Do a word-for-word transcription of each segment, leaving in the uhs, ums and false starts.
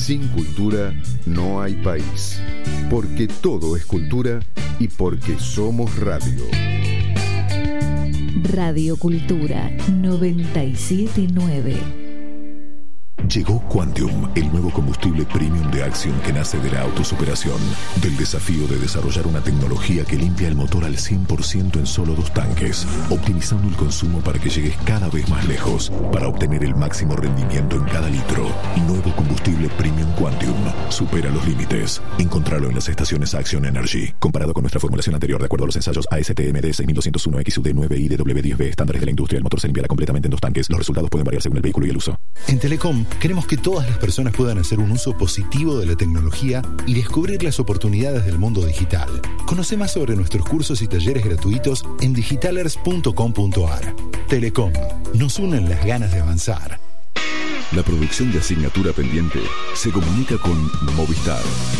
Sin cultura no hay país. Porque todo es cultura y porque somos radio. Radio Cultura noventa y siete punto nueve. Llegó Quantium, el nuevo combustible premium de Axion que nace de la autosuperación, del desafío de desarrollar una tecnología que limpia el motor al cien por ciento en solo dos tanques, optimizando el consumo para que llegues cada vez más lejos, para obtener el máximo rendimiento en cada litro. Nuevo combustible premium Quantium. Supera los límites. Encontralo en las estaciones Axion Energy. Comparado con nuestra formulación anterior, de acuerdo a los ensayos A S T M D seis mil doscientos uno X U D nueve I D W diez B, estándares de la industria, el motor se limpiará completamente en dos tanques. Los resultados pueden variar según el vehículo y el uso. En Telecom queremos que todas las personas puedan hacer un uso positivo de la tecnología y descubrir las oportunidades del mundo digital. Conoce más sobre nuestros cursos y talleres gratuitos en digitalers punto com punto a r. Telecom, nos unen las ganas de avanzar. La producción de Asignatura Pendiente se comunica con Movistar.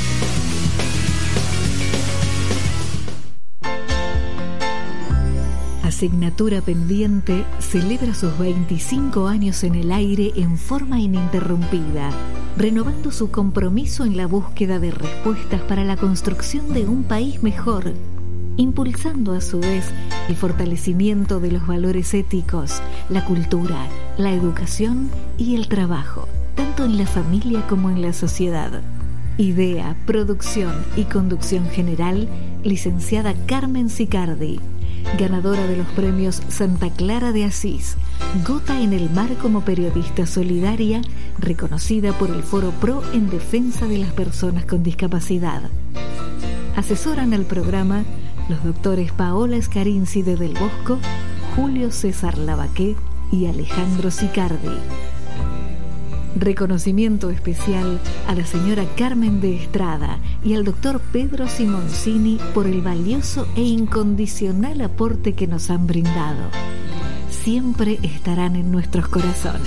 Asignatura Pendiente celebra sus veinticinco años en el aire en forma ininterrumpida, renovando su compromiso en la búsqueda de respuestas para la construcción de un país mejor, impulsando a su vez el fortalecimiento de los valores éticos, la cultura, la educación y el trabajo, tanto en la familia como en la sociedad. Idea, producción y conducción general, licenciada Carmen Sicardi, ganadora de los premios Santa Clara de Asís, Gota en el Mar como periodista solidaria, reconocida por el Foro Pro en defensa de las personas con discapacidad. Asesoran al programa los doctores Paola Scarinci de Del Bosco, Julio César Lavaqué y Alejandro Sicardi. Reconocimiento especial a la señora Carmen de Estrada y al doctor Pedro Simoncini por el valioso e incondicional aporte que nos han brindado. Siempre estarán en nuestros corazones.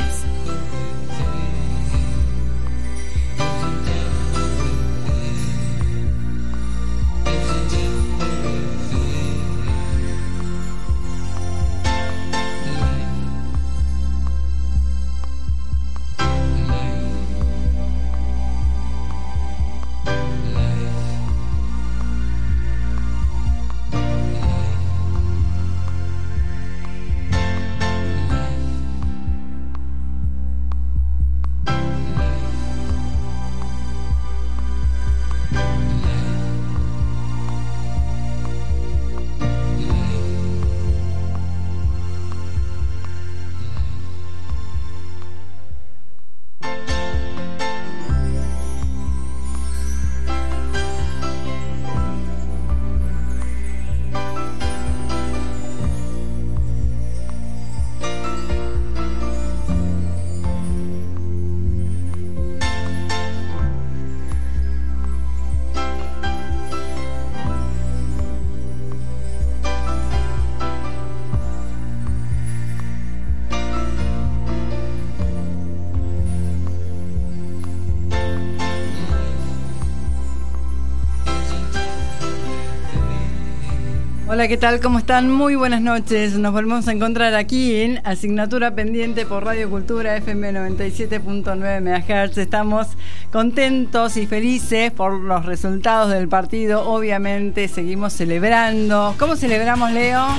Hola, ¿qué tal? ¿Cómo están? Muy buenas noches. Nos volvemos a encontrar aquí en Asignatura Pendiente por Radio Cultura F M noventa y siete punto nueve megahertz. Estamos contentos y felices por los resultados del partido. Obviamente seguimos celebrando. ¿Cómo celebramos, Leo?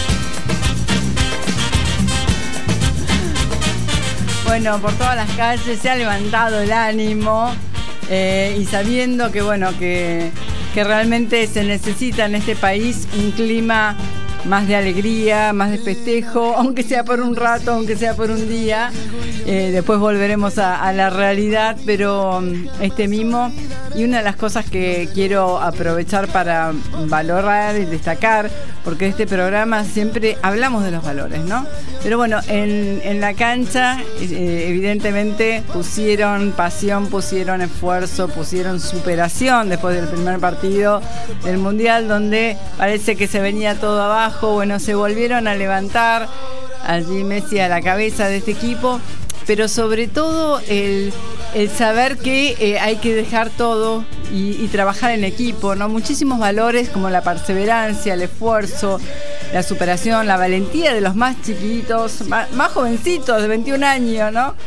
Bueno, por todas las calles se ha levantado el ánimo eh, y sabiendo que, bueno, que... que realmente se necesita en este país un clima más de alegría, más de festejo, aunque sea por un rato, aunque sea por un día. Eh, después volveremos a, a la realidad, pero um, este mimo. Y una de las cosas que quiero aprovechar para valorar y destacar, porque este programa siempre hablamos de los valores, ¿no? Pero bueno, en, en la cancha eh, evidentemente pusieron pasión, pusieron esfuerzo, pusieron superación después del primer partido del Mundial, donde parece que se venía todo abajo. Bueno, se volvieron a levantar, allí Messi a la cabeza de este equipo, pero sobre todo el, el saber que eh, hay que dejar todo y, y trabajar en equipo, ¿no? Muchísimos valores como la perseverancia, el esfuerzo, la superación, la valentía de los más chiquitos, más, más jovencitos, de veintiún años, ¿no?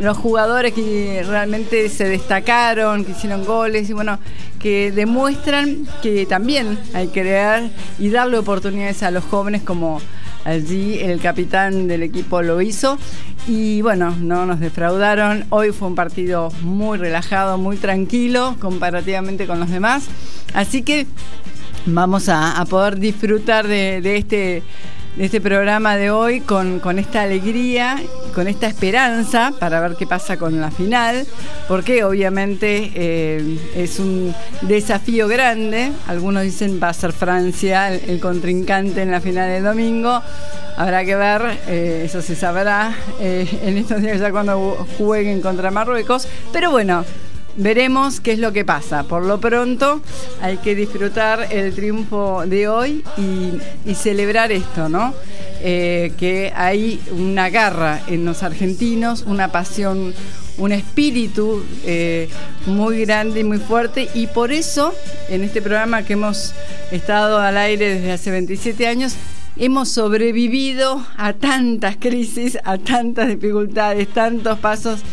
los jugadores que realmente se destacaron, que hicieron goles y bueno, que demuestran que también hay que crear y darle oportunidades a los jóvenes, como allí el capitán del equipo lo hizo. Y bueno, no nos defraudaron. Hoy fue un partido muy relajado, muy tranquilo comparativamente con los demás. Así que vamos a, a poder disfrutar de, de este de este programa de hoy con, con esta alegría, con esta esperanza para ver qué pasa con la final, porque obviamente eh, es un desafío grande. Algunos dicen va a ser Francia el, el contrincante en la final del domingo. Habrá que ver, eh, eso se sabrá eh, en estos días ya cuando jueguen contra Marruecos, pero bueno, veremos qué es lo que pasa. Por lo pronto hay que disfrutar el triunfo de hoy y, y celebrar esto, ¿no? Eh, que hay una garra en los argentinos, una pasión, un espíritu eh, muy grande y muy fuerte, y por eso en este programa que hemos estado al aire desde hace veintisiete años hemos sobrevivido a tantas crisis, a tantas dificultades, tantos pasos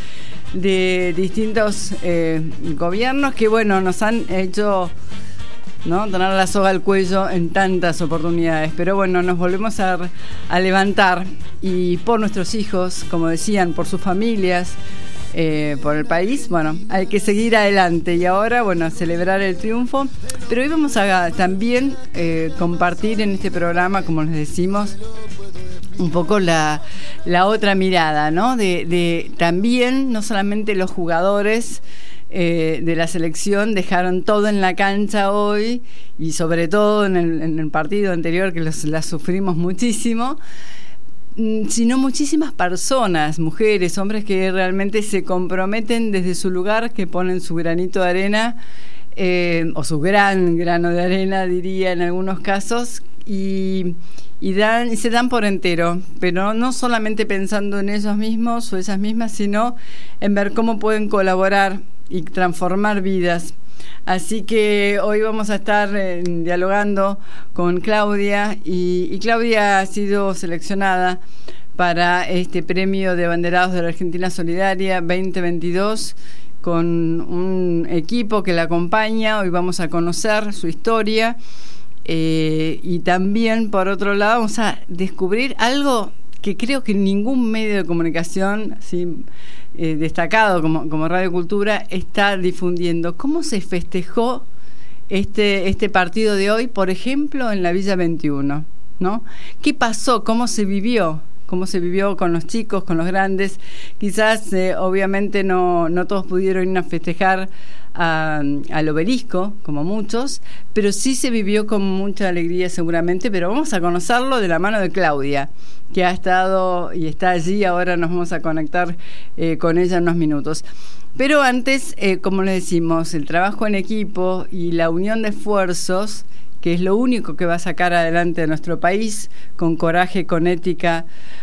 de distintos eh, gobiernos que bueno, nos han hecho, ¿no?, tener la soga al cuello en tantas oportunidades, pero bueno, nos volvemos a, a levantar, y por nuestros hijos, como decían, por sus familias, eh, por el país, bueno, hay que seguir adelante y ahora, bueno, celebrar el triunfo. Pero hoy vamos a también eh, compartir en este programa, como les decimos, un poco la, la otra mirada, ¿no? De, de también, no solamente los jugadores eh, de la selección dejaron todo en la cancha hoy, y sobre todo en el, en el partido anterior, que los, la sufrimos muchísimo, sino muchísimas personas, mujeres, hombres, que realmente se comprometen desde su lugar, que ponen su granito de arena, eh, o su gran grano de arena, diría en algunos casos, y... Y, dan, y se dan por entero, pero no solamente pensando en ellos mismos o esas mismas, sino en ver cómo pueden colaborar y transformar vidas. Así que hoy vamos a estar eh, dialogando con Claudia, y, y Claudia ha sido seleccionada para este premio de Abanderados de la Argentina Solidaria veinte veintidós, con un equipo que la acompaña. Hoy vamos a conocer su historia. Eh, y también, por otro lado, vamos a descubrir algo que creo que ningún medio de comunicación así, eh, destacado como, como Radio Cultura está difundiendo. ¿Cómo se festejó este, este partido de hoy, por ejemplo, en la Villa veintiuno, ¿no? ¿Qué pasó? ¿Cómo se vivió? ¿Cómo se vivió con los chicos, con los grandes? Quizás, eh, obviamente, no, no todos pudieron ir a festejar A, al obelisco, como muchos, pero sí se vivió con mucha alegría seguramente. Pero vamos a conocerlo de la mano de Claudia, que ha estado y está allí. Ahora nos vamos a conectar eh, con ella en unos minutos. Pero antes, eh, como les decimos, el trabajo en equipo y la unión de esfuerzos, que es lo único que va a sacar adelante a nuestro país, con coraje, con ética,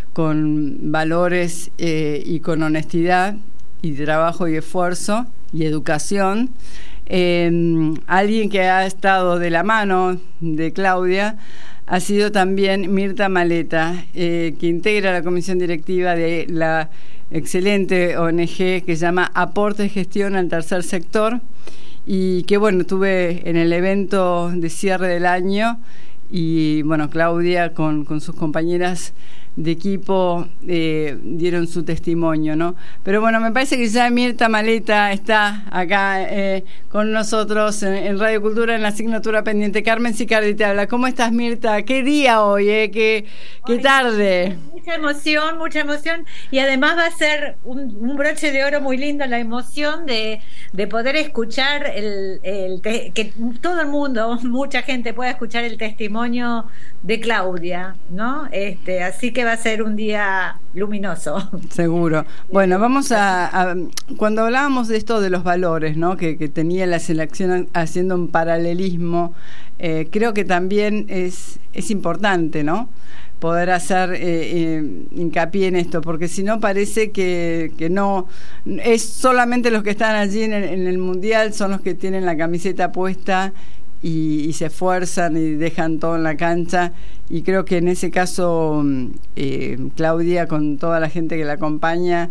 con valores eh, y con honestidad y trabajo y esfuerzo y educación. Eh, alguien que ha estado de la mano de Claudia ha sido también Mirta Maleta, eh, que integra la comisión directiva de la excelente O N G que se llama Aporte y Gestión al Tercer Sector, y que bueno, estuve en el evento de cierre del año, y bueno, Claudia con, con sus compañeras de equipo eh, dieron su testimonio, ¿no? Pero bueno, me parece que ya Mirta Maleta está acá eh, con nosotros en, en Radio Cultura, en la asignatura pendiente. Carmen Sicardi te habla. ¿Cómo estás, Mirta? ¿Qué día hoy, eh? ¿Qué, qué tarde? Mucha emoción, mucha emoción, y además va a ser un, un broche de oro muy lindo, la emoción de, de poder escuchar el, el te, que todo el mundo, mucha gente pueda escuchar el testimonio de Claudia, ¿no? Este, así que va a ser un día luminoso. Seguro. Bueno, vamos a, a cuando hablábamos de esto de los valores, ¿no?, que, que tenía la selección haciendo un paralelismo, eh, creo que también es, es importante, ¿no?, poder hacer eh, eh, hincapié en esto, porque si no parece que, que no es solamente los que están allí en el, en el Mundial, son los que tienen la camiseta puesta y, y se esfuerzan y dejan todo en la cancha. Y creo que en ese caso eh, Claudia, con toda la gente que la acompaña,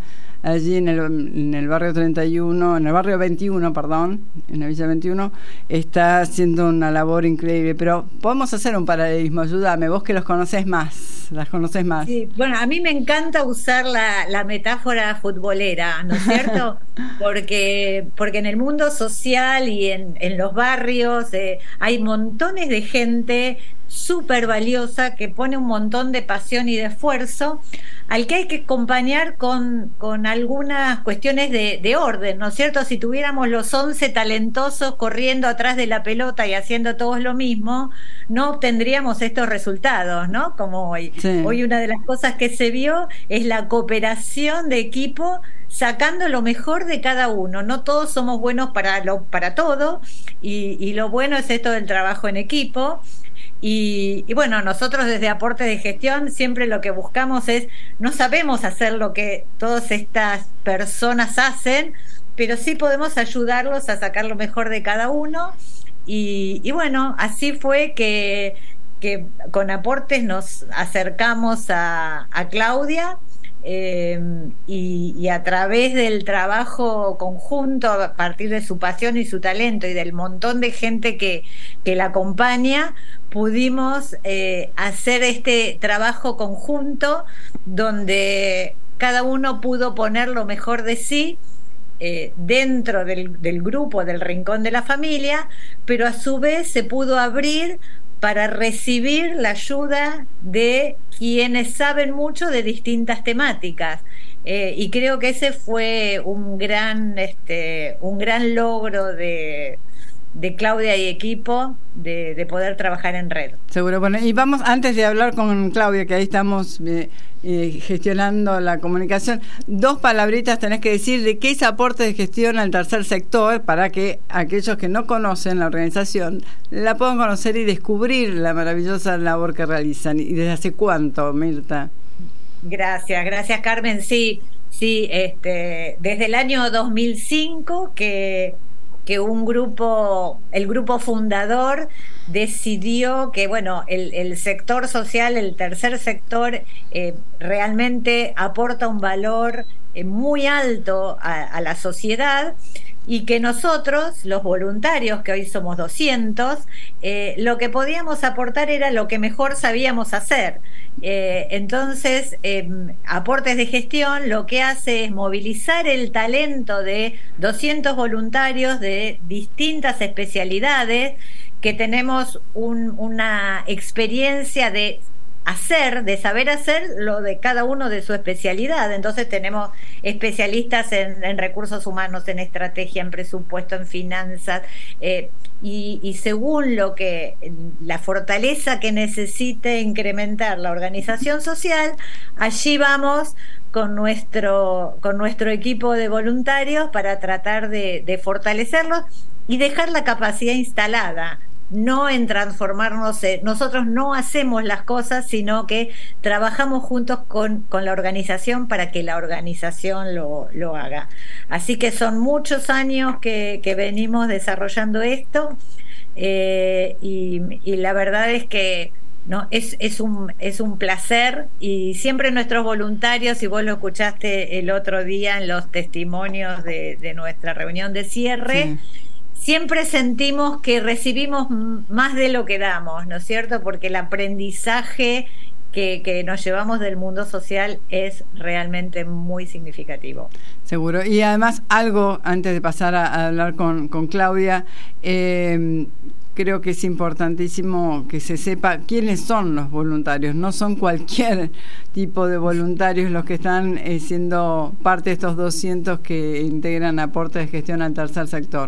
allí en el, en el barrio treinta y uno, en el barrio veintiuno, perdón, en la Villa veintiuno, está haciendo una labor increíble. Pero podemos hacer un paralelismo, ayúdame, vos que los conocés más, las conocés más. Sí, bueno, a mí me encanta usar la, la metáfora futbolera, ¿no es cierto? Porque, porque en el mundo social y en, en los barrios eh, hay montones de gente súper valiosa que pone un montón de pasión y de esfuerzo, al que hay que acompañar con, con algunas cuestiones de, de orden, ¿no es cierto? Si tuviéramos los once talentosos corriendo atrás de la pelota y haciendo todos lo mismo, no obtendríamos estos resultados, ¿no? Como hoy. Sí. Hoy una de las cosas que se vio es la cooperación de equipo, sacando lo mejor de cada uno. No todos somos buenos para, lo, para todo, y, y lo bueno es esto del trabajo en equipo. Y, y bueno, nosotros desde Aportes de Gestión siempre lo que buscamos es, no sabemos hacer lo que todas estas personas hacen, pero sí podemos ayudarlos a sacar lo mejor de cada uno. Y, y bueno, así fue que, que con Aportes nos acercamos a, a Claudia. Eh, y, y a través del trabajo conjunto, a partir de su pasión y su talento y del montón de gente que, que la acompaña, pudimos eh, hacer este trabajo conjunto donde cada uno pudo poner lo mejor de sí eh, dentro del, del grupo, del rincón de la familia, pero a su vez se pudo abrir para recibir la ayuda de quienes saben mucho de distintas temáticas. Eh, y creo que ese fue un gran, este, un gran logro de, de Claudia y equipo, de, de poder trabajar en red. Seguro. Bueno, y vamos, antes de hablar con Claudia, que ahí estamos eh, eh, gestionando la comunicación, dos palabritas tenés que decir de qué es Aportes de Gestión al Tercer Sector, para que aquellos que no conocen la organización la puedan conocer y descubrir la maravillosa labor que realizan. ¿Y desde hace cuánto, Mirta? Gracias, gracias Carmen. Sí, sí, este, desde el año dos mil cinco que, que un grupo, el grupo fundador decidió que, bueno, el, el sector social, el tercer sector, eh, realmente aporta un valor eh, muy alto a, a la sociedad, y que nosotros, los voluntarios, que hoy somos doscientos, eh, lo que podíamos aportar era lo que mejor sabíamos hacer. Eh, entonces, eh, Aportes de Gestión lo que hace es movilizar el talento de doscientos voluntarios de distintas especialidades, que tenemos un, una experiencia de hacer, de saber hacer lo de cada uno de su especialidad. Entonces tenemos especialistas en, en recursos humanos, en estrategia, en presupuesto, en finanzas, eh, y, y según lo que la fortaleza que necesite incrementar la organización social, allí vamos con nuestro, con nuestro equipo de voluntarios para tratar de, de fortalecerlos y dejar la capacidad instalada. No en transformarnos, eh, nosotros no hacemos las cosas, sino que trabajamos juntos con, con la organización para que la organización lo, lo haga. Así que son muchos años que, que venimos desarrollando esto, eh, y, y la verdad es que no es, es, un, es un placer, y siempre nuestros voluntarios, y vos lo escuchaste el otro día en los testimonios de, de nuestra reunión de cierre, sí, siempre sentimos que recibimos más de lo que damos, ¿no es cierto? Porque el aprendizaje que, que nos llevamos del mundo social es realmente muy significativo. Seguro. Y además algo, antes de pasar a, a hablar con, con Claudia, eh, creo que es importantísimo que se sepa quiénes son los voluntarios. No son cualquier tipo de voluntarios los que están eh, siendo parte de estos doscientos que integran Aportes de Gestión al Tercer Sector.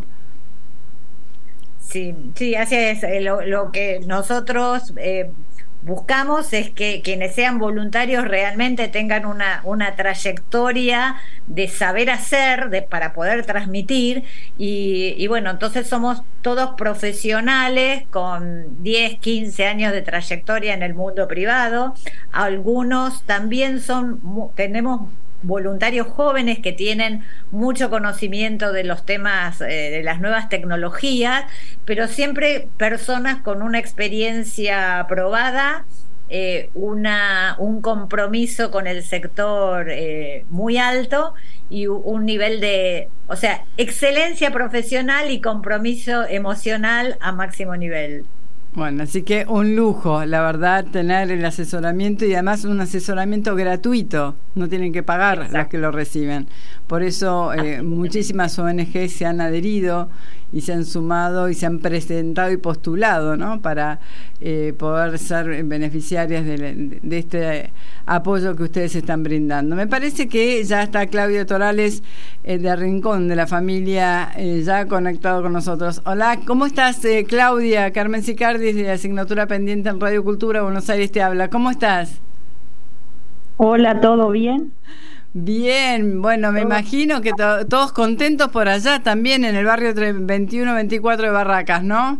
Sí, sí, así es. Lo, lo que nosotros eh, buscamos es que quienes sean voluntarios realmente tengan una, una trayectoria de saber hacer, de, para poder transmitir, y, y bueno, entonces somos todos profesionales con diez, quince años de trayectoria en el mundo privado. Algunos también son, tenemos voluntarios jóvenes que tienen mucho conocimiento de los temas, eh, de las nuevas tecnologías, pero siempre personas con una experiencia probada eh, una, un compromiso con el sector eh, muy alto y un nivel de, o sea, excelencia profesional y compromiso emocional a máximo nivel. Bueno, así que un lujo, la verdad, tener el asesoramiento y además un asesoramiento gratuito, no tienen que pagar Exacto. los que lo reciben. Por eso eh, muchísimas O N G se han adherido y se han sumado y se han presentado y postulado, ¿no? Para eh, poder ser beneficiarias de, de este apoyo que ustedes están brindando. Me parece que ya está Claudia Torales eh, de Rincón de la Familia eh, ya conectado con nosotros. Hola, ¿cómo estás, eh, Claudia? Carmen Sicardi de la asignatura pendiente en Radio Cultura Buenos Aires te habla. ¿Cómo estás? Hola, ¿todo bien? Bien, bueno, me imagino que to- todos contentos por allá también en el barrio veintiuno veinticuatro de Barracas, ¿no?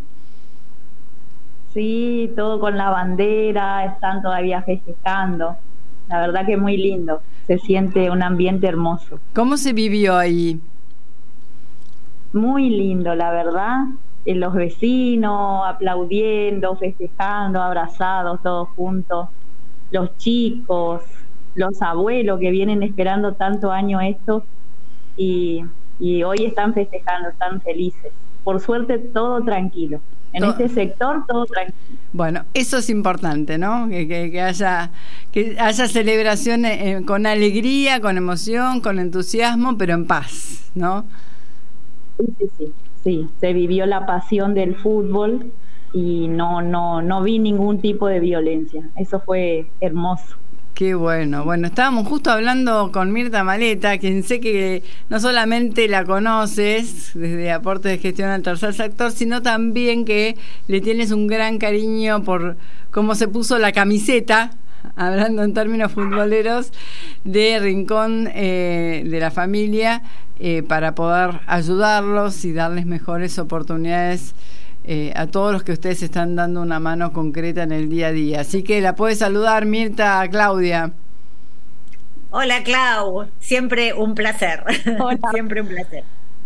Sí, todo con la bandera, están todavía festejando. La verdad que muy lindo, se siente un ambiente hermoso. ¿Cómo se vivió ahí? Muy lindo, la verdad. Eh, los vecinos aplaudiendo, festejando, abrazados, todos juntos. Los chicos, los abuelos que vienen esperando tanto año esto y, y hoy están festejando, están felices. Por suerte todo tranquilo. En todo. Este sector todo tranquilo. Bueno, eso es importante, ¿no? Que, que, que haya que haya celebraciones eh, con alegría, con emoción, con entusiasmo, pero en paz, ¿no? Sí, sí, sí. Sí, se vivió la pasión del fútbol y no, no, no vi ningún tipo de violencia. Eso fue hermoso. Qué bueno. Bueno, estábamos justo hablando con Mirta Maleta, quien sé que no solamente la conoces desde Aportes de Gestión al Tercer Sector, sino también que le tienes un gran cariño por cómo se puso la camiseta, hablando en términos futboleros, de Rincón eh, de la Familia, eh, para poder ayudarlos y darles mejores oportunidades Eh, a todos los que ustedes están dando una mano concreta en el día a día. Así que la puede saludar Mirta a Claudia. Hola, Clau, siempre un placer. Hola. Siempre un placer.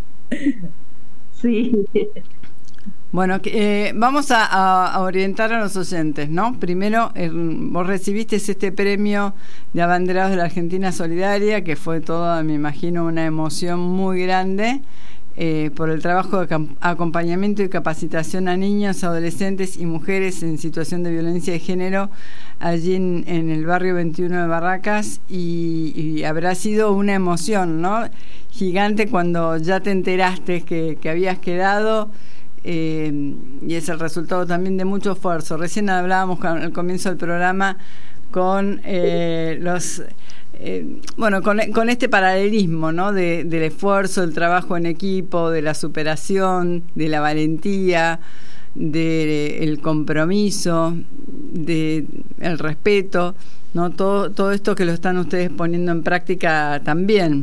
Sí. Bueno, eh, vamos a, a, a orientar a los oyentes, ¿no? Primero, eh, vos recibiste este premio de Abanderados de la Argentina Solidaria, que fue todo, me imagino, una emoción muy grande. Eh, por el trabajo de acompañamiento y capacitación a niños, adolescentes y mujeres en situación de violencia de género allí en, en el barrio veintiuno de Barracas y, y habrá sido una emoción, ¿no? Gigante cuando ya te enteraste que, que habías quedado eh, y es el resultado también de mucho esfuerzo. Recién hablábamos al comienzo del programa con eh, los... Eh, bueno, con, con este paralelismo, ¿no? De, del esfuerzo, del trabajo en equipo, de la superación, de la valentía, del de compromiso, del de respeto, ¿no? Todo, todo esto que lo están ustedes poniendo en práctica también.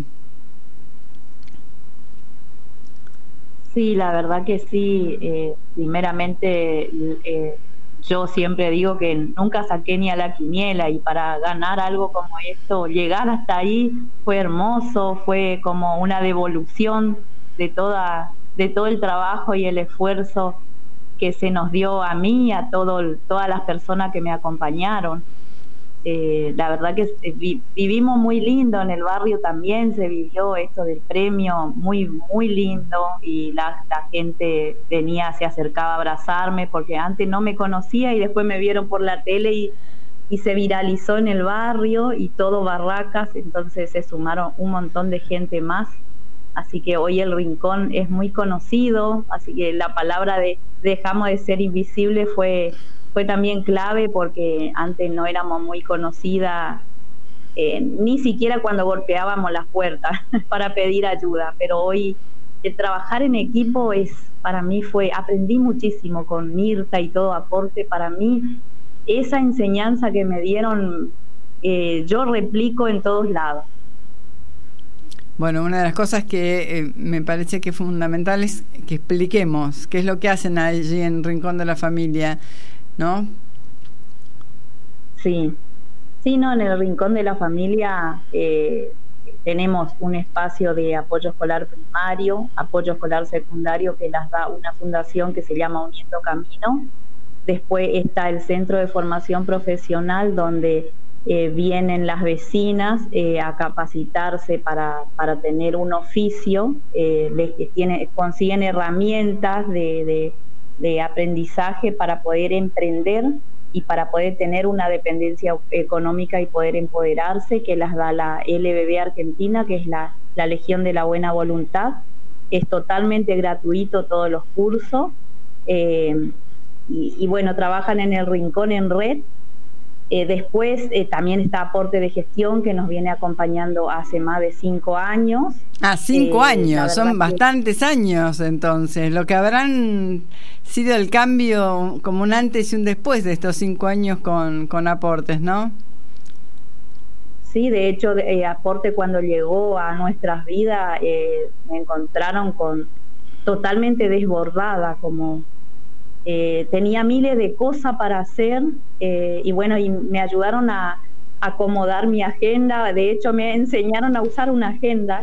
Sí, la verdad que sí. Eh, primeramente, eh, yo siempre digo que nunca saqué ni a la quiniela y para ganar algo como esto, llegar hasta ahí fue hermoso, fue como una devolución de toda de todo el trabajo y el esfuerzo que se nos dio a mí y a todo, todas las personas que me acompañaron. Eh, la verdad que vi, vivimos muy lindo en el barrio, también se vivió esto del premio muy muy lindo y la, la gente venía, se acercaba a abrazarme porque antes no me conocía y después me vieron por la tele y, y se viralizó en el barrio y todo Barracas, entonces se sumaron un montón de gente más, así que hoy el Rincón es muy conocido, así que la palabra de dejamos de ser invisibles fue fue también clave porque antes no éramos muy conocidas, eh, ni siquiera cuando golpeábamos las puertas para pedir ayuda, pero hoy el trabajar en equipo es, para mí fue, aprendí muchísimo con Mirta y todo aporte, para mí esa enseñanza que me dieron eh, yo replico en todos lados. Bueno, una de las cosas que eh, me parece que es fundamental es que expliquemos qué es lo que hacen allí en Rincón de la Familia, ¿no? Sí, sí, no, en el Rincón de la Familia eh, tenemos un espacio de apoyo escolar primario, apoyo escolar secundario que las da una fundación que se llama Uniendo Camino, Después está el centro de formación profesional, donde eh, vienen las vecinas eh, a capacitarse para, para tener un oficio, eh, les tiene, consiguen herramientas de, de, de aprendizaje para poder emprender y para poder tener una dependencia económica y poder empoderarse, que las da la L B B Argentina, que es la, la Legión de la Buena Voluntad. Es totalmente gratuito todos los cursos. Eh, y, y bueno, trabajan en el Rincón en Red. Eh, después eh, también está Aporte de Gestión, que nos viene acompañando hace más de cinco años. Ah, cinco eh, años, son que... bastantes años entonces. Lo que habrán sido el cambio como un antes y un después de estos cinco años con, con Aportes, ¿no? Sí, de hecho, eh, Aporte cuando llegó a nuestras vidas eh, me encontraron con totalmente desbordada, como... Eh, tenía miles de cosas para hacer eh, y bueno, y me ayudaron a, a acomodar mi agenda. De hecho, me enseñaron a usar una agenda,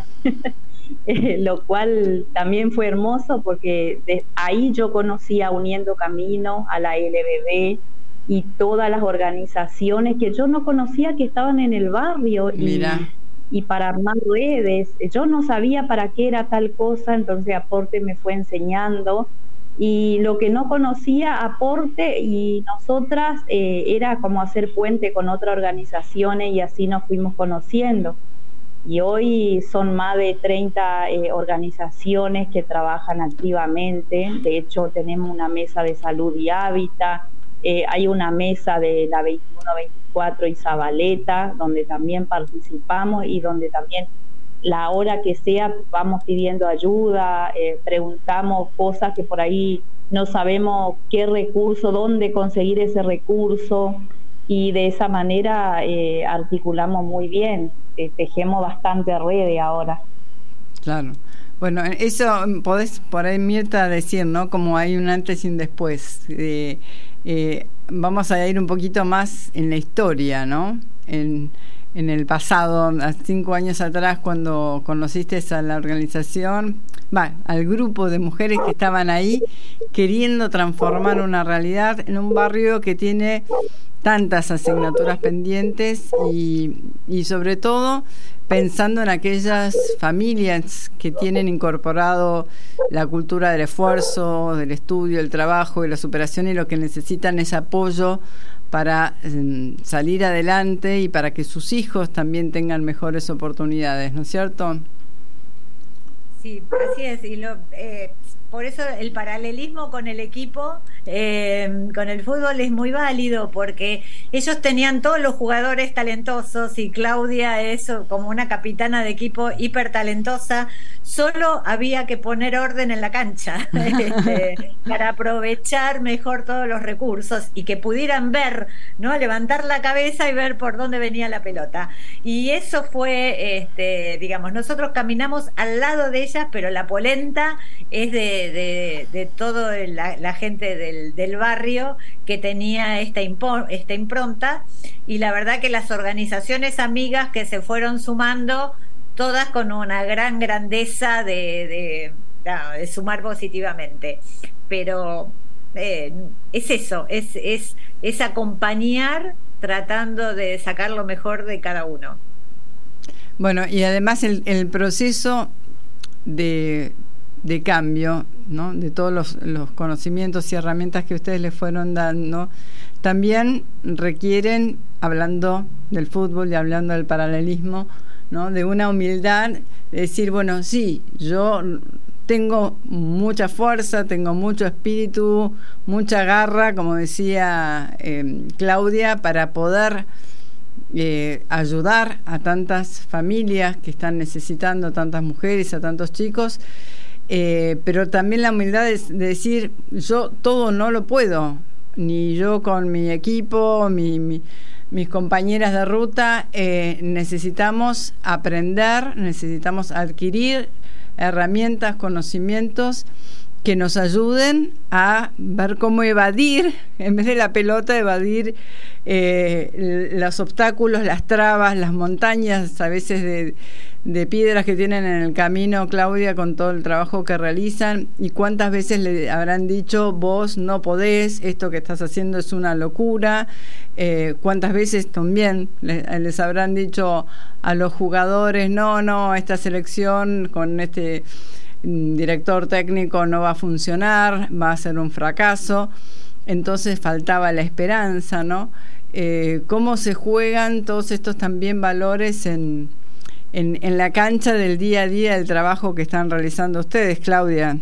eh, lo cual también fue hermoso, porque de ahí yo conocía Uniendo Camino, a la L B B y todas las organizaciones que yo no conocía, que estaban en el barrio. Mira. Y, y para armar redes, yo no sabía para qué era tal cosa, entonces Aporte me fue enseñando. Y lo que no conocía Aporte y nosotras eh, era como hacer puente con otras organizaciones, y así nos fuimos conociendo. Y hoy son más de treinta eh, organizaciones que trabajan activamente. De hecho, tenemos una mesa de salud y hábitat, eh, hay una mesa de la veintiuno veinticuatro y Zabaleta, donde también participamos y donde también la hora que sea vamos pidiendo ayuda, eh, preguntamos cosas que por ahí no sabemos qué recurso, dónde conseguir ese recurso, y de esa manera eh, articulamos muy bien, eh, tejemos bastante redes ahora. Claro. Bueno, eso podés por ahí, Mirta, decir, ¿no? Como hay un antes y un después. Eh, eh, vamos a ir un poquito más en la historia, ¿no? En... En el pasado, cinco años atrás, cuando conociste a la organización, va, al grupo de mujeres que estaban ahí queriendo transformar una realidad en un barrio que tiene tantas asignaturas pendientes y, y sobre todo pensando en aquellas familias que tienen incorporado la cultura del esfuerzo, del estudio, del trabajo y la superación, y lo que necesitan es apoyo para eh, salir adelante y para que sus hijos también tengan mejores oportunidades, ¿no es cierto? Sí, así es, y lo, eh, por eso el paralelismo con el equipo, eh, con el fútbol es muy válido, porque ellos tenían todos los jugadores talentosos y Claudia es como una capitana de equipo hiper talentosa. Solo había que poner orden en la cancha este, para aprovechar mejor todos los recursos y que pudieran ver, ¿no? Levantar la cabeza y ver por dónde venía la pelota. Y eso fue, este, digamos, nosotros caminamos al lado de ellas, pero la polenta es de, de, de toda la, la gente del, del barrio que tenía esta, impo, esta impronta, y la verdad que las organizaciones amigas que se fueron sumando, todas con una gran grandeza de, de, de sumar positivamente. Pero eh, es eso, es, es, es acompañar tratando de sacar lo mejor de cada uno. Bueno, y además el, el proceso de, de cambio, ¿no? De todos los, los conocimientos y herramientas que ustedes les fueron dando, también requieren, hablando del fútbol y hablando del paralelismo, ¿no? De una humildad, de decir, bueno, sí, yo tengo mucha fuerza, tengo mucho espíritu, mucha garra, como decía eh, Claudia, para poder eh, ayudar a tantas familias que están necesitando, a tantas mujeres, a tantos chicos, eh, pero también la humildad de, de decir, yo todo no lo puedo, ni yo con mi equipo, mi... mi mis compañeras de ruta, eh, necesitamos aprender, necesitamos adquirir herramientas, conocimientos que nos ayuden a ver cómo evadir, en vez de la pelota, evadir eh, los obstáculos, las trabas, las montañas a veces de, de piedras que tienen en el camino, Claudia, con todo el trabajo que realizan. Y cuántas veces le habrán dicho, vos no podés, esto que estás haciendo es una locura. Eh, cuántas veces también les, les habrán dicho a los jugadores, no, no, esta selección con este director técnico no va a funcionar, va a ser un fracaso. Entonces faltaba la esperanza, ¿no? Eh, ¿Cómo se juegan todos estos también valores en, en, en la cancha del día a día del trabajo que están realizando ustedes, Claudia?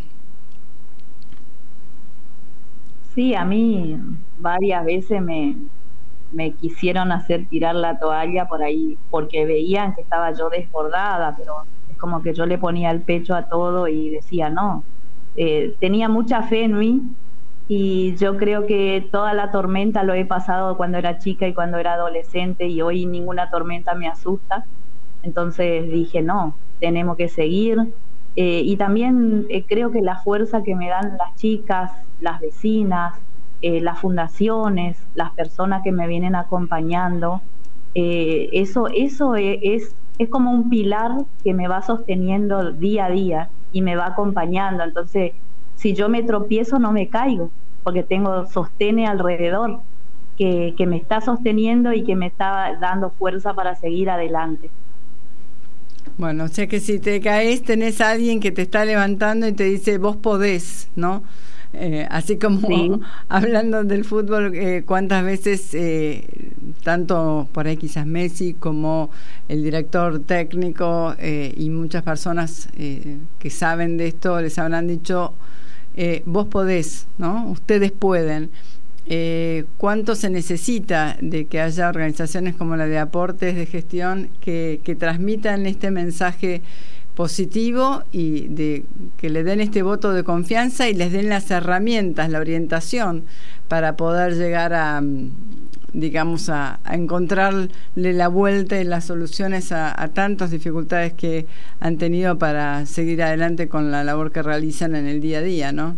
Sí, a mí varias veces me, me quisieron hacer tirar la toalla por ahí, porque veían que estaba yo desbordada, pero como que yo le ponía el pecho a todo y decía no, eh, tenía mucha fe en mí, y yo creo que toda la tormenta lo he pasado cuando era chica y cuando era adolescente, y hoy ninguna tormenta me asusta. Entonces dije no, tenemos que seguir, eh, y también eh, creo que la fuerza que me dan las chicas, las vecinas, eh, las fundaciones, las personas que me vienen acompañando, eh, eso, eso es, es es como un pilar que me va sosteniendo día a día y me va acompañando. Entonces, si yo me tropiezo, no me caigo, porque tengo sostene alrededor que, que me está sosteniendo y que me está dando fuerza para seguir adelante. Bueno, o sea que si te caes, tenés a alguien que te está levantando y te dice, vos podés, ¿no? Eh, así como sí. Hablando del fútbol, eh, cuántas veces eh, tanto por ahí quizás Messi como el director técnico eh, y muchas personas eh, que saben de esto les habrán dicho eh, vos podés, ¿no? Ustedes pueden. Eh, ¿Cuánto se necesita de que haya organizaciones como la de Aportes de Gestión que, que transmitan este mensaje positivo y de que le den este voto de confianza y les den las herramientas, la orientación para poder llegar a, digamos, a, a encontrarle la vuelta y las soluciones a, a tantas dificultades que han tenido para seguir adelante con la labor que realizan en el día a día, ¿no?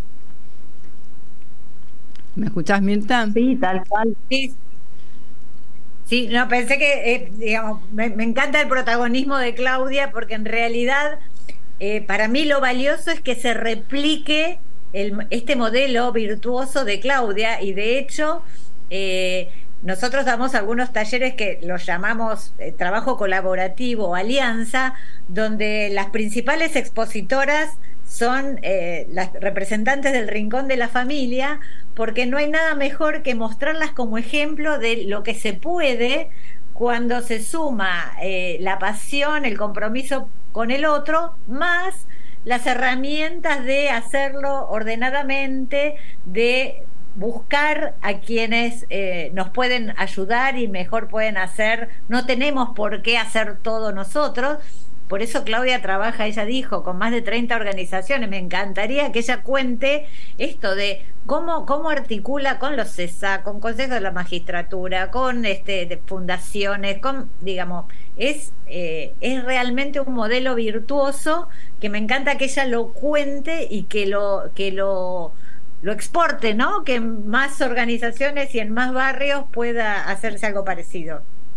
¿Me escuchás, Mirta? Sí, tal cual. Sí. Sí, no, pensé que, eh, digamos, me, me encanta el protagonismo de Claudia, porque en realidad eh, para mí lo valioso es que se replique el, este modelo virtuoso de Claudia, y de hecho eh, nosotros damos algunos talleres que los llamamos eh, trabajo colaborativo o alianza, donde las principales expositoras son eh, las representantes del rincón de la familia, porque no hay nada mejor que mostrarlas como ejemplo de lo que se puede cuando se suma eh, la pasión, el compromiso con el otro, más las herramientas de hacerlo ordenadamente, de buscar a quienes eh, nos pueden ayudar y mejor pueden hacer. No tenemos por qué hacer todo nosotros. Por eso Claudia trabaja, ella dijo, con más de treinta organizaciones. Me encantaría que ella cuente esto de cómo, cómo articula con los C E S A, con consejos de la magistratura, con este de fundaciones, con, digamos, es, eh, es realmente un modelo virtuoso que me encanta que ella lo cuente y que lo, que lo, lo exporte, ¿no? Que en más organizaciones y en más barrios pueda hacerse algo parecido.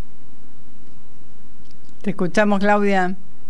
Te escuchamos, Claudia.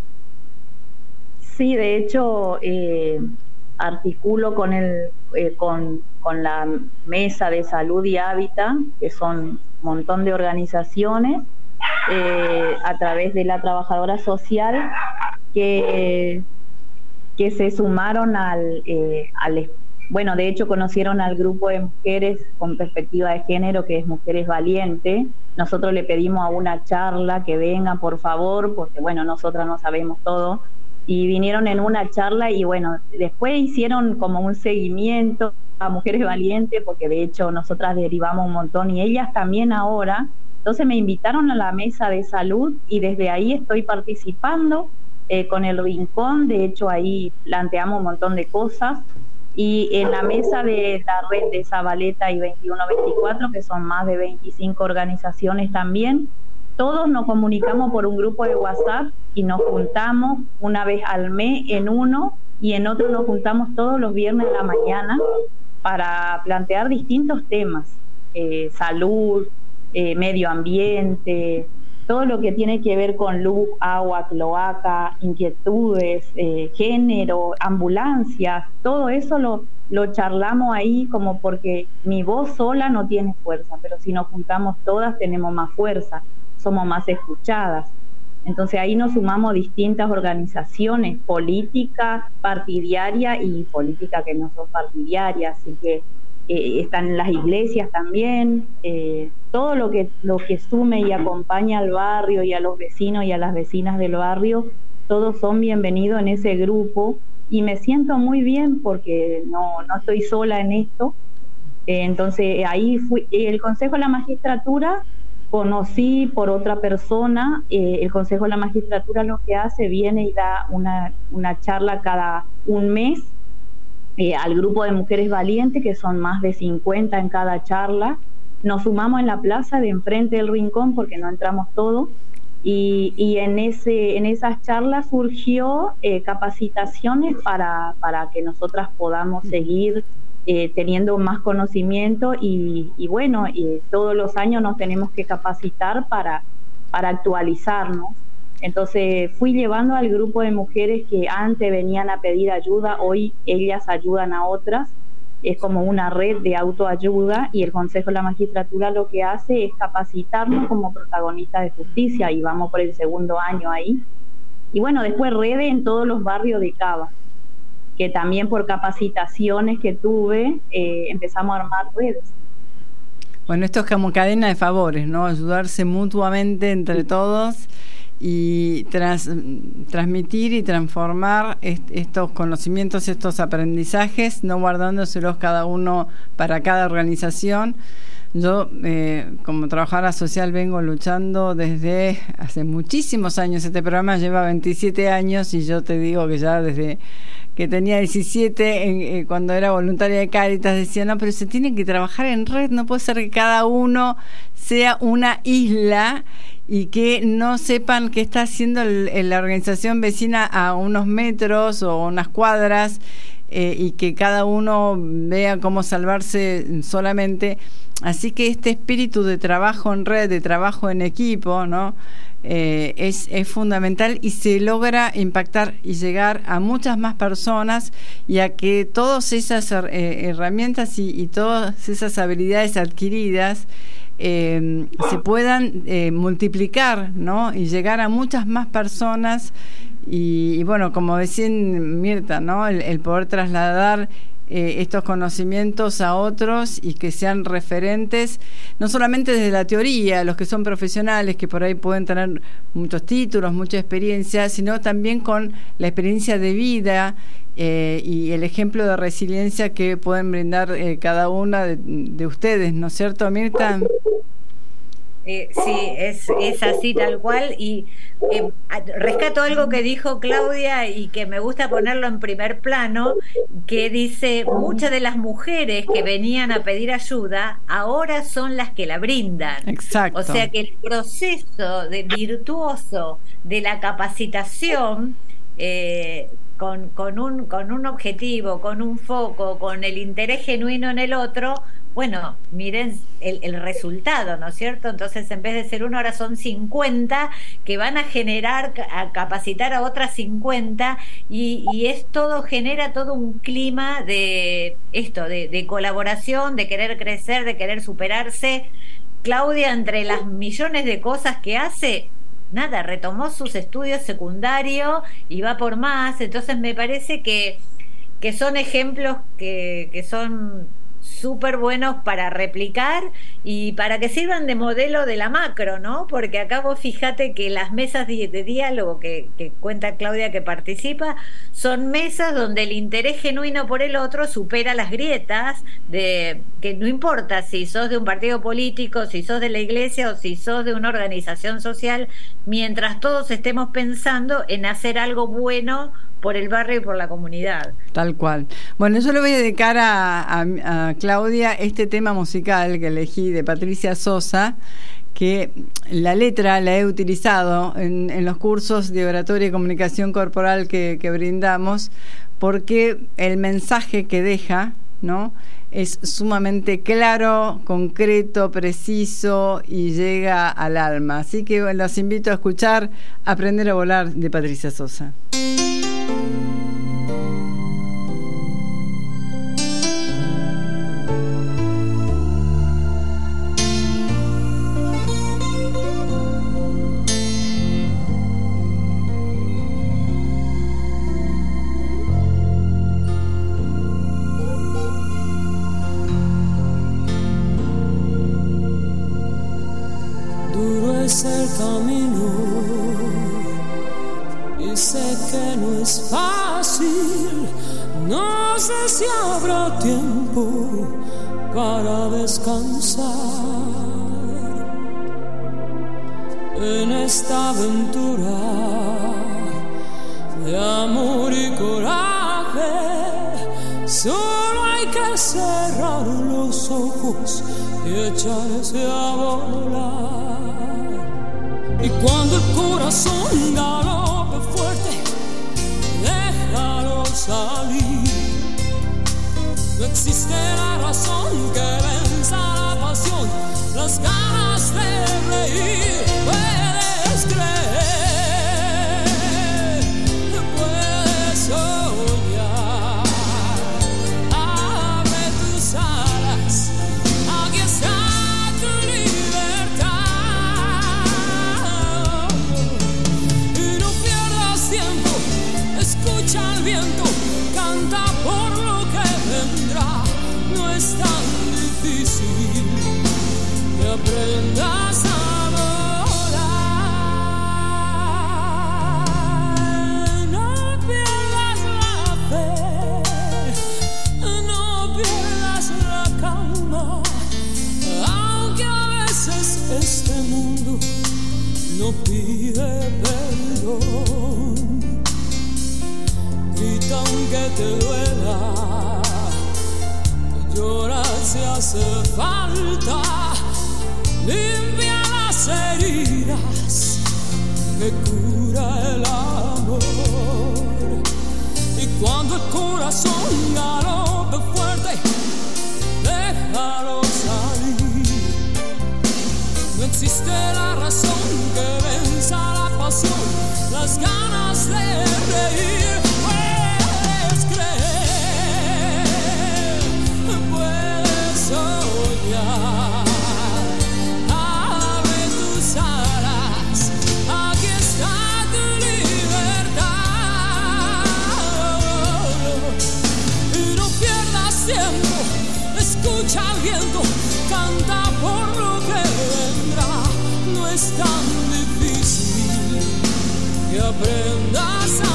Sí, de hecho, eh, articulo con el eh, con, con la Mesa de Salud y Hábitat, que son un montón de organizaciones, eh, a través de la trabajadora social que, que se sumaron al, eh, al... Bueno, de hecho, conocieron al grupo de mujeres con perspectiva de género, que es Mujeres Valientes. Nosotros le pedimos a una charla que vengan, por favor, porque, bueno, nosotras no sabemos todo. Y vinieron en una charla y bueno, después hicieron como un seguimiento a Mujeres Valientes, porque de hecho nosotras derivamos un montón y ellas también ahora. Entonces me invitaron a la mesa de salud y desde ahí estoy participando eh, con el rincón. De hecho ahí planteamos un montón de cosas, y en la mesa de la red de Zabaleta y veintiuno veinticuatro, que son más de veinticinco organizaciones también, todos nos comunicamos por un grupo de WhatsApp y nos juntamos una vez al mes en uno y en otro nos juntamos todos los viernes de la mañana para plantear distintos temas, eh, salud, eh, medio ambiente, todo lo que tiene que ver con luz, agua, cloaca, inquietudes, eh, género, ambulancias, todo eso lo, lo charlamos ahí como porque mi voz sola no tiene fuerza, pero si nos juntamos todas tenemos más fuerza, somos más escuchadas. Entonces ahí nos sumamos distintas organizaciones, política, partidaria y política que no son partidarias, así que eh, están las iglesias también, eh, todo lo que, lo que sume y acompaña al barrio y a los vecinos y a las vecinas del barrio, todos son bienvenidos en ese grupo y me siento muy bien porque no, no estoy sola en esto. Eh, entonces ahí fui, el Consejo de la Magistratura conocí por otra persona, eh, el Consejo de la Magistratura lo que hace, viene y da una, una charla cada un mes eh, al grupo de mujeres valientes, que son más de cincuenta en cada charla. Nos sumamos en la plaza de enfrente del Rincón porque no entramos todos, y, y en, ese, en esas charlas surgió eh, capacitaciones para, para que nosotras podamos seguir Eh, teniendo más conocimiento y, y bueno, y todos los años nos tenemos que capacitar para, para actualizarnos. Entonces fui llevando al grupo de mujeres que antes venían a pedir ayuda, hoy ellas ayudan a otras, es como una red de autoayuda, y el Consejo de la Magistratura lo que hace es capacitarnos como protagonistas de justicia, y vamos por el segundo año ahí. Y bueno, después redes en todos los barrios de Cava, que también por capacitaciones que tuve, eh, empezamos a armar redes. Bueno, esto es como cadena de favores, ¿no? Ayudarse mutuamente entre todos y tras, transmitir y transformar est- estos conocimientos, estos aprendizajes, no guardándoselos cada uno para cada organización. Yo, eh, como trabajadora social, vengo luchando desde hace muchísimos años. Este programa lleva veintisiete años y yo te digo que ya desde que tenía diecisiete, en, eh, cuando era voluntaria de Cáritas, decía, no, pero se tiene que trabajar en red, no puede ser que cada uno sea una isla y que no sepan qué está haciendo el, el, la organización vecina a unos metros o unas cuadras, eh, y que cada uno vea cómo salvarse solamente. Así que este espíritu de trabajo en red, de trabajo en equipo, ¿no? Eh, es, es fundamental, y se logra impactar y llegar a muchas más personas, y a que todas esas eh, herramientas y, y todas esas habilidades adquiridas eh, se puedan eh, multiplicar, ¿no? Y llegar a muchas más personas. Y, y bueno, como decía Mirta, ¿no? El, el poder trasladar Eh, estos conocimientos a otros y que sean referentes, no solamente desde la teoría, los que son profesionales, que por ahí pueden tener muchos títulos, mucha experiencia, sino también con la experiencia de vida eh, y el ejemplo de resiliencia que pueden brindar eh, cada una de, de ustedes, ¿no es cierto, Mirta? Eh, sí, es, es así tal cual, y eh, rescato algo que dijo Claudia y que me gusta ponerlo en primer plano, que dice, muchas de las mujeres que venían a pedir ayuda ahora son las que la brindan. Exacto. O sea que el proceso de, virtuoso de la capacitación, eh, con, con, un, con un objetivo, con un foco, con el interés genuino en el otro, bueno, miren el, el resultado, ¿no es cierto? Entonces, en vez de ser uno, ahora son cincuenta que van a generar, a capacitar a otras cincuenta, y, y es todo, genera todo un clima de esto, de, de colaboración, de querer crecer, de querer superarse. Claudia, entre las millones de cosas que hace, nada, retomó sus estudios secundarios y va por más. Entonces, me parece que, que son ejemplos que, que son súper buenos para replicar y para que sirvan de modelo de la macro, ¿no? Porque acá vos fíjate que las mesas de, de diálogo que, que cuenta Claudia que participa son mesas donde el interés genuino por el otro supera las grietas, de que no importa si sos de un partido político, si sos de la iglesia o si sos de una organización social, mientras todos estemos pensando en hacer algo bueno por el barrio y por la comunidad. Tal cual. Bueno, yo le voy a dedicar a, a, a Claudia este tema musical que elegí de Patricia Sosa, que la letra la he utilizado en, en los cursos de oratoria y comunicación corporal que, que brindamos, porque el mensaje que deja, ¿no?, es sumamente claro, concreto, preciso y llega al alma. Así que bueno, los invito a escuchar Aprender a volar de Patricia Sosa. Es el camino y sé que no es fácil, no sé si habrá tiempo para descansar en esta aventura de amor y coraje. Solo hay que cerrar los ojos y echarse a volar. Y cuando el corazón galope fuerte, déjalo salir. No existe la razón que venza la pasión, las ganas de reír. Puedes creer, puedes soñar. Abre tus alas, aquí está. Escucha el viento, canta por lo que vendrá. No es tan difícil que aprendas a volar. No pierdas la fe, no pierdas la calma, aunque a veces este mundo no pide perdón. Grita aunque te duela, llora si hace falta, limpia las heridas que cura el amor. Y cuando el corazón galope fuerte, déjalo salir. No existe la razón que venza la pasión, las ganas de reír. Abre tus alas, aquí está tu libertad. Y no pierdas tiempo, escucha el viento, canta por lo que vendrá. No es tan difícil que aprendas a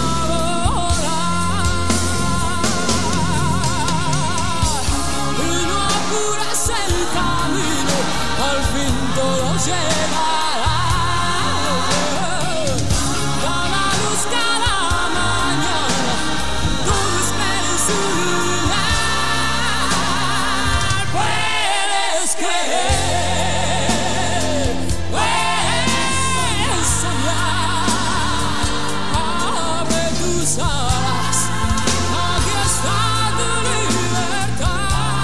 el camino, al fin todo llegará. Cada luz, cada mañana, todo espera en su lugar. Puedes creer, puedes soñar. Abre tus alas, aquí está tu libertad.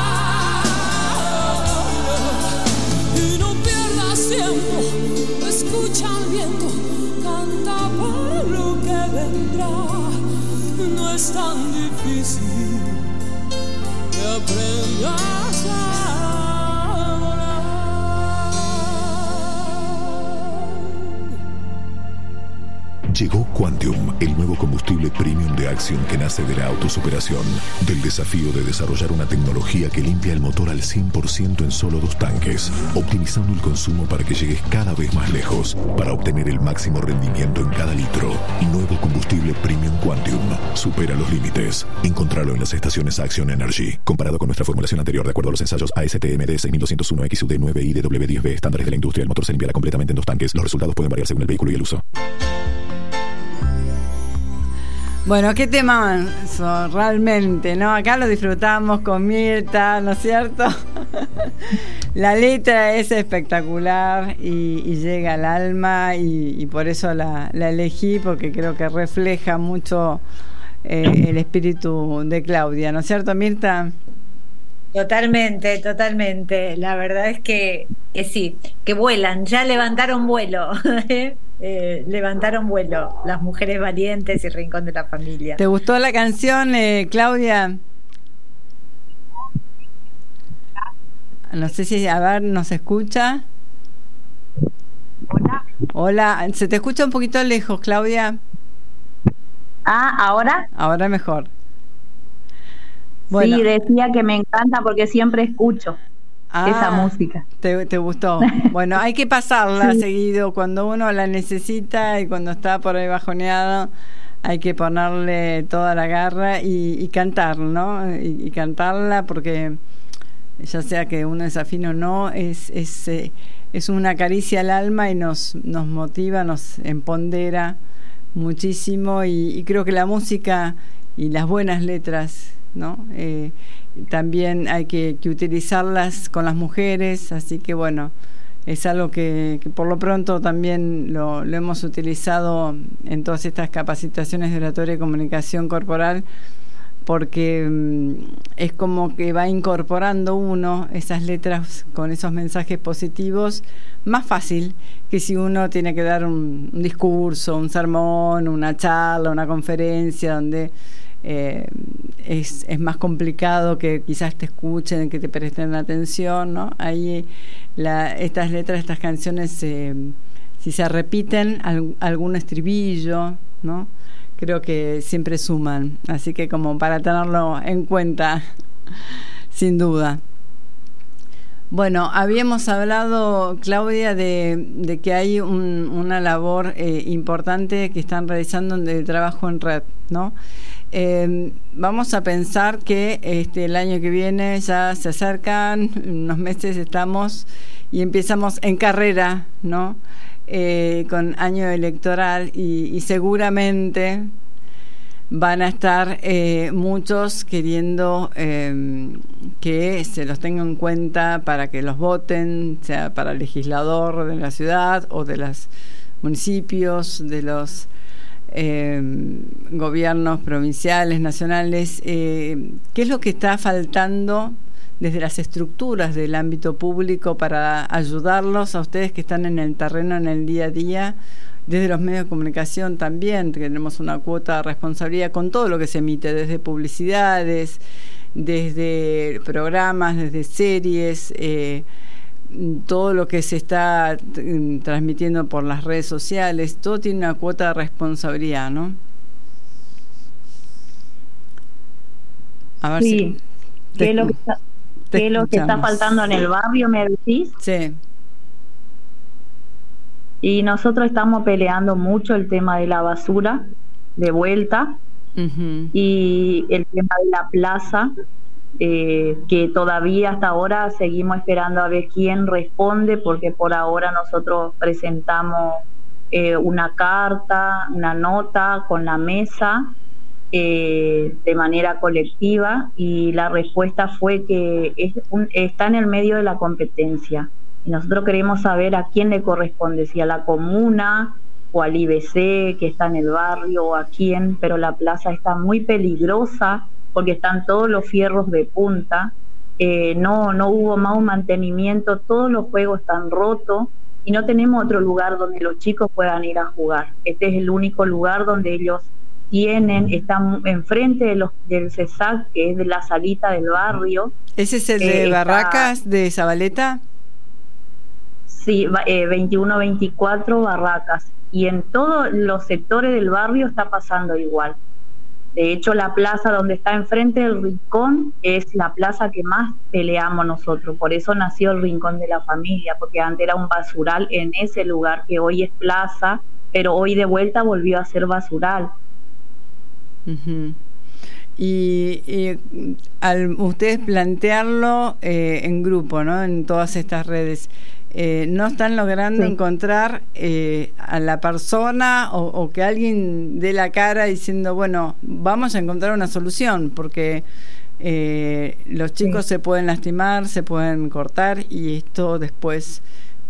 Tiempo, escucha el viento, canta por lo que vendrá. No es tan difícil que aprendas a volar. Llegó Quantium, el nuevo combustible premium de Axion que nace de la autosuperación, del desafío de desarrollar una tecnología que limpia el motor al cien por ciento en solo dos tanques, optimizando el consumo para que llegues cada vez más lejos, para obtener el máximo rendimiento en cada litro. Nuevo combustible premium Quantium. Supera los límites. Encontralo en las estaciones Axion Energy. Comparado con nuestra formulación anterior, de acuerdo a los ensayos A S T M D seis mil doscientos uno X U D nueve I D W diez B, estándares de la industria, el motor se limpiará completamente en dos tanques. Los resultados pueden variar según el vehículo y el uso. Bueno, qué temazo, realmente, ¿no? Acá lo disfrutamos con Mirta, ¿no es cierto? La letra es espectacular y, y llega al alma y, y por eso la, la elegí, porque creo que refleja mucho eh, el espíritu de Claudia, ¿no es cierto, Mirta? Totalmente, totalmente. La verdad es que, que sí, que vuelan, ya levantaron vuelo. eh, levantaron vuelo las mujeres valientes y Rincón de la Familia. ¿Te gustó la canción, eh, Claudia? No sé si, a ver, ¿nos escucha? Hola. Hola, se te escucha un poquito lejos, Claudia. Ah, ¿ahora? Ahora mejor. Bueno. Sí, decía que me encanta porque siempre escucho ah, esa música. Te, te gustó. Bueno, hay que pasarla sí. seguido cuando uno la necesita y cuando está por ahí bajoneado. Hay que ponerle toda la garra y, y cantar, ¿no? Y, y cantarla porque ya sea que uno desafine o no, es, es, eh, es una caricia al alma y nos, nos motiva, nos empodera muchísimo y, y creo que la música y las buenas letras, ¿no? Eh, también hay que, que utilizarlas con las mujeres, así que bueno, es algo que, que por lo pronto también lo, lo hemos utilizado en todas estas capacitaciones de oratoria y comunicación corporal, porque um, es como que va incorporando uno esas letras con esos mensajes positivos más fácil que si uno tiene que dar un, un discurso, un sermón, una charla, una conferencia donde eh, es, es más complicado que quizás te escuchen, que te presten atención, ¿no? Ahí la, estas letras, estas canciones, eh, si se repiten al, algún estribillo, ¿no? Creo que siempre suman, así que como para tenerlo en cuenta, sin duda. Bueno, habíamos hablado, Claudia, de, de que hay un, una labor eh, importante que están realizando de trabajo en red, ¿no? Eh, vamos a pensar que este el año que viene ya se acercan, unos meses estamos y empezamos en carrera, ¿no? Eh, con año electoral y, y seguramente van a estar eh, muchos queriendo eh, que se los tenga en cuenta para que los voten, sea para el legislador de la ciudad o de los municipios, de los eh, gobiernos provinciales, nacionales. Eh, ¿qué es lo que está faltando desde las estructuras del ámbito público para ayudarlos a ustedes que están en el terreno, en el día a día? Desde los medios de comunicación también tenemos una cuota de responsabilidad con todo lo que se emite, desde publicidades, desde programas, desde series, eh, todo lo que se está t- transmitiendo por las redes sociales, todo tiene una cuota de responsabilidad, ¿no? A ver sí. si... ¿Qué es lo que está, qué es lo que está faltando en el barrio, me decís? Sí. Y nosotros estamos peleando mucho el tema de la basura de vuelta uh-huh. y el tema de la plaza, eh, que todavía hasta ahora seguimos esperando a ver quién responde, porque por ahora nosotros presentamos eh, una carta, una nota con la mesa eh, de manera colectiva y la respuesta fue que es un, está en el medio de la competencia. Y nosotros queremos saber a quién le corresponde, si a la comuna o al I B C que está en el barrio o a quién, pero la plaza está muy peligrosa porque están todos los fierros de punta, eh, no, no hubo más un mantenimiento, todos los juegos están rotos y no tenemos otro lugar donde los chicos puedan ir a jugar. Este es el único lugar donde ellos tienen, están enfrente de los, del CESAC, que es de la salita del barrio. ¿Ese es el de eh, Barracas, está, de Zabaleta? Sí, eh, veintiuno veinticuatro Barracas, y en todos los sectores del barrio está pasando igual. De hecho, la plaza donde está enfrente del Rincón es la plaza que más peleamos nosotros, por eso nació el Rincón de la Familia, porque antes era un basural en ese lugar que hoy es plaza, pero hoy de vuelta volvió a ser basural. Uh-huh. Y, y al ustedes plantearlo eh, en grupo, ¿no? En todas estas redes, eh, ¿no están logrando sí. encontrar eh, a la persona o, o que alguien dé la cara diciendo, bueno, vamos a encontrar una solución? Porque eh, los chicos sí. se pueden lastimar, se pueden cortar y esto después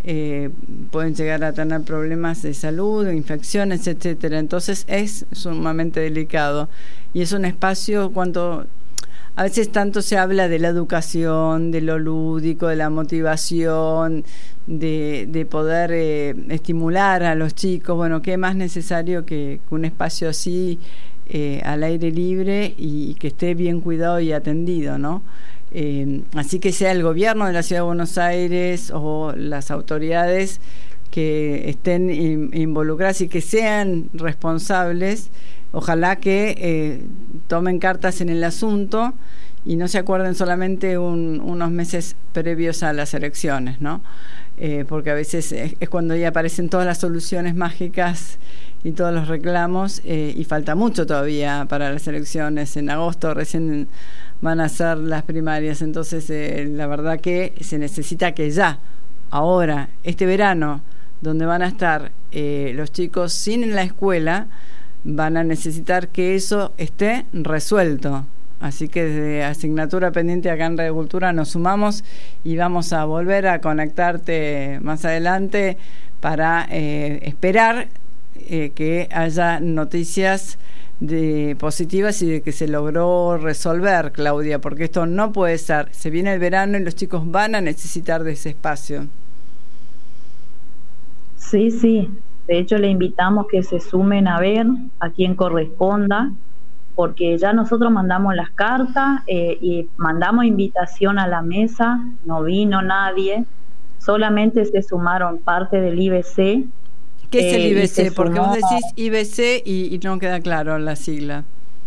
eh, pueden llegar a tener problemas de salud, infecciones, etcétera. Entonces es sumamente delicado y es un espacio cuando a veces tanto se habla de la educación, de lo lúdico, de la motivación, de, de poder eh, estimular a los chicos. Bueno, qué más necesario que, que un espacio así eh, al aire libre y, y que esté bien cuidado y atendido, ¿no? Eh, así que sea el gobierno de la Ciudad de Buenos Aires o las autoridades que estén in, involucradas y que sean responsables, ojalá que eh, tomen cartas en el asunto y no se acuerden solamente un, unos meses previos a las elecciones, ¿no? Eh, porque a veces es, es cuando ya aparecen todas las soluciones mágicas y todos los reclamos eh, y falta mucho todavía para las elecciones. En agosto recién van a ser las primarias, entonces eh, la verdad que se necesita que ya, ahora, este verano, donde van a estar eh, los chicos sin la escuela, van a necesitar que eso esté resuelto. Así que desde Asignatura Pendiente acá en Radio Cultura nos sumamos y vamos a volver a conectarte más adelante para eh, esperar eh, que haya noticias de positivas y de que se logró resolver, Claudia, porque esto no puede ser. Se viene el verano y los chicos van a necesitar de ese espacio. Sí, sí. De hecho, le invitamos que se sumen a ver a quien corresponda, porque ya nosotros mandamos las cartas eh, y mandamos invitación a la mesa, no vino nadie, solamente se sumaron parte del I B C. ¿Qué es el eh, I B C? Porque sumó, vos decís I B C y, y no queda claro la sigla.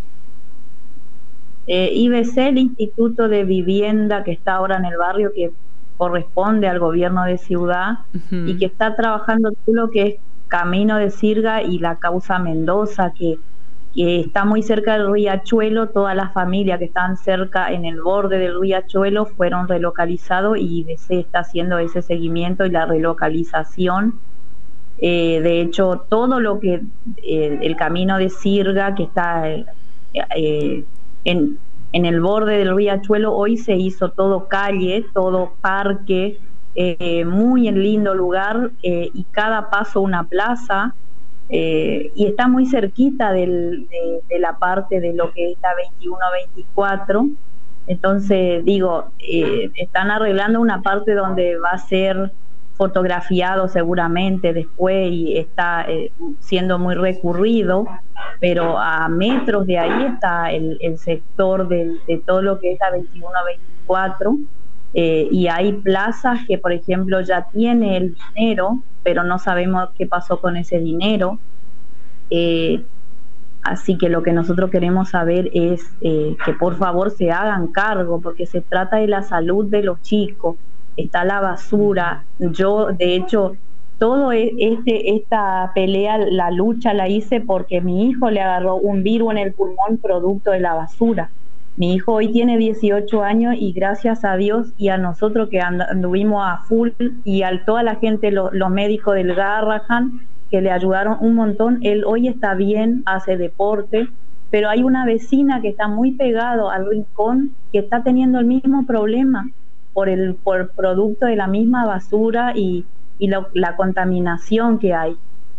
Eh, I B C, el Instituto de Vivienda que está ahora en el barrio, que corresponde al gobierno de Ciudad, uh-huh. y que está trabajando todo lo que es Camino de Sirga y la causa Mendoza, que, que está muy cerca del Riachuelo. Todas las familias que están cerca en el borde del Riachuelo fueron relocalizados y I B C está haciendo ese seguimiento y la relocalización. Eh, de hecho, todo lo que eh, el Camino de Sirga, que está eh, eh, en, en el borde del Riachuelo, hoy se hizo todo calle, todo parque, eh, muy en lindo lugar, eh, y cada paso una plaza, eh, y está muy cerquita del, de, de la parte de lo que es la veintiuno veinticuatro. Entonces, digo, eh, están arreglando una parte donde va a ser fotografiado seguramente después y está eh, siendo muy recurrido, pero a metros de ahí está el, el sector de, de todo lo que es la veintiuno veinticuatro, eh, y hay plazas que, por ejemplo, ya tiene el dinero, pero no sabemos qué pasó con ese dinero. Eh, así que lo que nosotros queremos saber es eh, que por favor se hagan cargo, porque se trata de la salud de los chicos. Está la basura. Yo, de hecho, todo este esta pelea, la lucha la hice porque mi hijo le agarró un virus en el pulmón producto de la basura. Mi hijo hoy tiene dieciocho años y gracias a Dios y a nosotros que anduvimos a full y a toda la gente, lo, los médicos del Garrahan, que le ayudaron un montón, él hoy está bien, hace deporte, pero hay una vecina que está muy pegado al rincón que está teniendo el mismo problema por el por producto de la misma basura y, y lo, la contaminación que hay.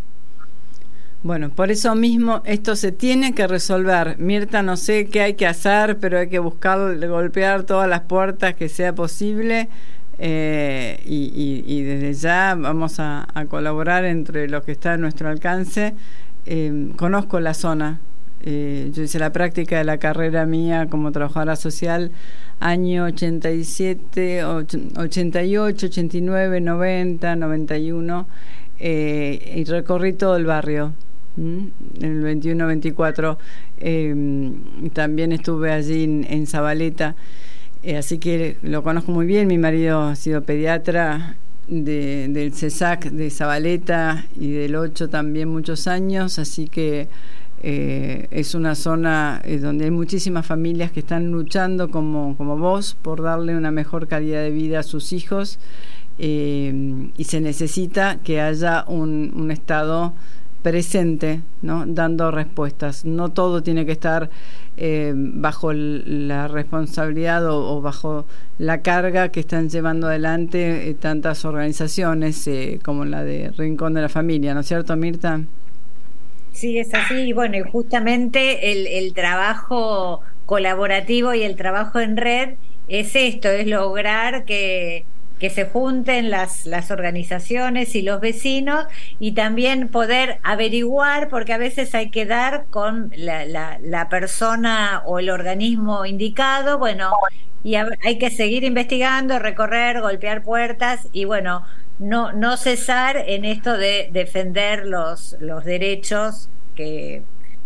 Bueno, por eso mismo esto se tiene que resolver. Mirta, no sé qué hay que hacer, pero hay que buscar, golpear todas las puertas que sea posible, eh, y, y, y desde ya vamos a, a colaborar entre lo que está a nuestro alcance. Eh, conozco la zona, eh, yo hice la práctica de la carrera mía como trabajadora social año ochenta y siete, ochenta y ocho, ochenta y nueve, noventa, noventa y uno, eh, y recorrí todo el barrio. En el veintiuno veinticuatro, eh, también estuve allí en, en Zabaleta, eh, así que lo conozco muy bien. Mi marido ha sido pediatra de, del CESAC de Zabaleta y del ocho también muchos años, así que eh, es una zona eh, donde hay muchísimas familias que están luchando como, como vos por darle una mejor calidad de vida a sus hijos, eh, y se necesita que haya un, un Estado presente, ¿no? Dando respuestas. No todo tiene que estar eh, bajo el, la responsabilidad o, o bajo la carga que están llevando adelante eh, tantas organizaciones eh, como la de Rincón de la Familia, ¿no es cierto, Mirta? Sí, es así. Y bueno, y justamente el, el trabajo colaborativo y el trabajo en red es esto, es lograr que que se junten las, las organizaciones y los vecinos y también poder averiguar, porque a veces hay que dar con la, la, la persona o el organismo indicado, bueno, y a, hay que seguir investigando, recorrer, golpear puertas y bueno, no, no cesar en esto de defender los, los derechos que...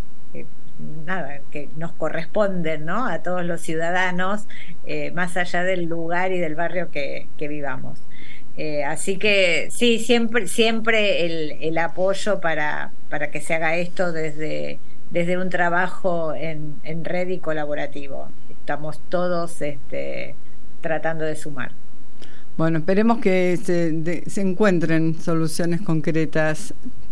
nada, que nos corresponden, ¿no? A todos los ciudadanos, eh, más allá del lugar y del barrio que, que vivamos. Eh, así que sí, siempre, siempre el, el apoyo para, para que se haga esto desde, desde un trabajo en, en red y colaborativo. Estamos todos este, tratando de sumar. Bueno, esperemos que se, de, se encuentren soluciones concretas.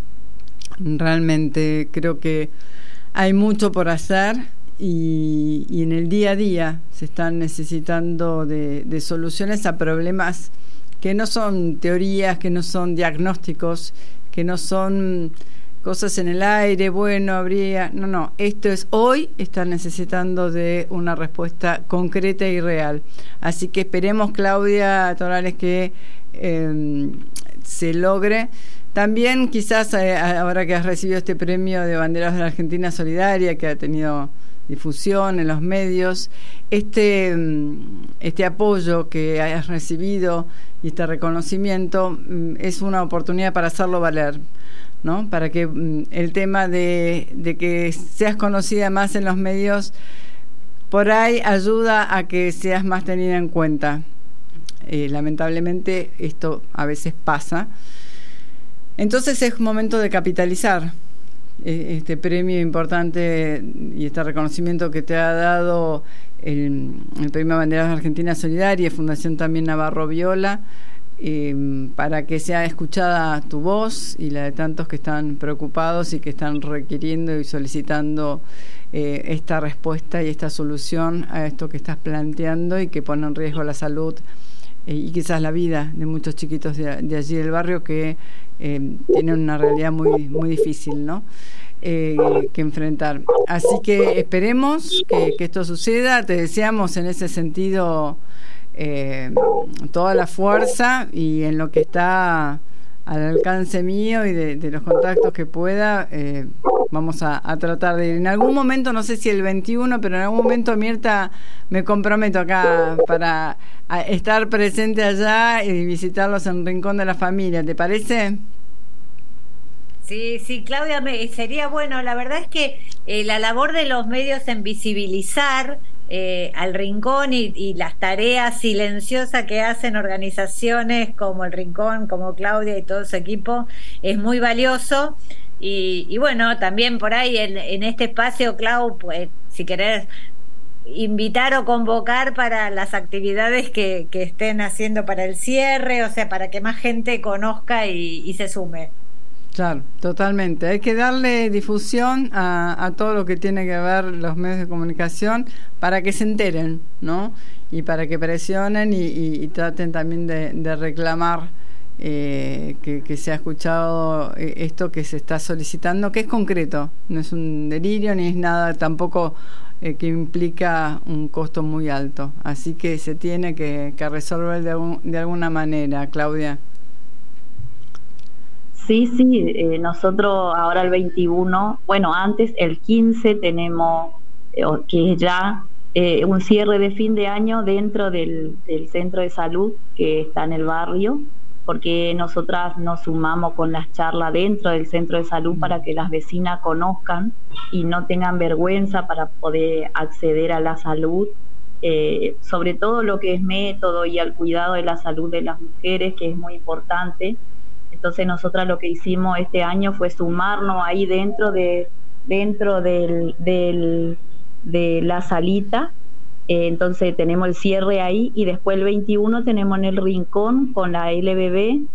Realmente creo que hay mucho por hacer y, y en el día a día se están necesitando de, de soluciones a problemas que no son teorías, que no son diagnósticos, que no son cosas en el aire, bueno, habría... No, no, esto es hoy, están necesitando de una respuesta concreta y real. Así que esperemos, Claudia Torales, que eh, se logre. También quizás eh, ahora que has recibido este premio de Banderas de la Argentina Solidaria, que ha tenido difusión en los medios, este, este apoyo que has recibido y este reconocimiento es una oportunidad para hacerlo valer, ¿no? Para que el tema de, de que seas conocida más en los medios, por ahí ayuda a que seas más tenida en cuenta. Eh, lamentablemente esto a veces pasa. Entonces es momento de capitalizar eh, este premio importante y este reconocimiento que te ha dado el, el Premio Banderas de Argentina Solidaria y Fundación también Navarro Viola, eh, para que sea escuchada tu voz y la de tantos que están preocupados y que están requiriendo y solicitando eh, esta respuesta y esta solución a esto que estás planteando y que pone en riesgo la salud eh, y quizás la vida de muchos chiquitos de, de allí del barrio que Eh, tienen una realidad muy muy difícil, ¿no? Eh, que enfrentar. Así que esperemos que, que esto suceda. Te deseamos en ese sentido eh, toda la fuerza y en lo que está al alcance mío y de, de los contactos que pueda, eh, vamos a, a tratar de ir. En algún momento, no sé si el veintiuno, pero en algún momento, Mirta, me comprometo acá para a estar presente allá y visitarlos en Rincón de la Familia. ¿Te parece? Sí, sí, Claudia, me, sería bueno. La verdad es que eh, la labor de los medios en visibilizar eh, al Rincón y, y las tareas silenciosas que hacen organizaciones como el Rincón, como Claudia y todo su equipo, es muy valioso. Y, y bueno, también por ahí en, en este espacio, Clau, pues, si querés invitar o convocar para las actividades que, que estén haciendo para el cierre, o sea, para que más gente conozca y, y se sume. Claro, totalmente. Hay que darle difusión a, a todo lo que tiene que ver los medios de comunicación para que se enteren, ¿no? Y para que presionen y, y, y traten también de, de reclamar eh, que, que se ha escuchado esto que se está solicitando, que es concreto, no es un delirio ni es nada tampoco eh, que implica un costo muy alto. Así que se tiene que, que resolver de, algún, de alguna manera, Claudia. Sí, sí, eh, nosotros ahora el veintiuno, bueno, antes el quince tenemos, eh, que es ya eh, un cierre de fin de año dentro del, del centro de salud que está en el barrio, porque nosotras nos sumamos con las charlas dentro del centro de salud para que las vecinas conozcan y no tengan vergüenza para poder acceder a la salud, eh, sobre todo lo que es método y al cuidado de la salud de las mujeres, que es muy importante. Entonces nosotras lo que hicimos este año fue sumarnos ahí dentro de dentro del, del, de la salita. Eh, entonces tenemos el cierre ahí y después el veintiuno tenemos en el Rincón con la L B B